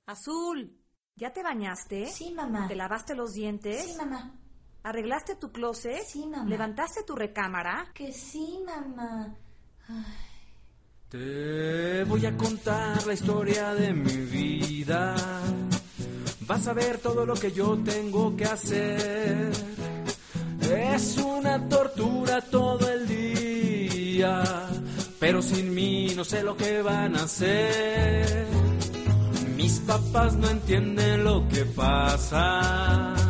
Azul, ¿ya te bañaste? Sí, mamá. ¿Te lavaste los dientes? Sí, mamá. ¿Arreglaste tu closet? Sí, mamá. ¿Levantaste tu recámara? Que sí, mamá. Ay. Te voy a contar la historia de mi vida. Vas a ver todo lo que yo tengo que hacer. Es una tortura todo el día, pero sin mí no sé lo que van a hacer. Mis papás no entienden lo que pasa.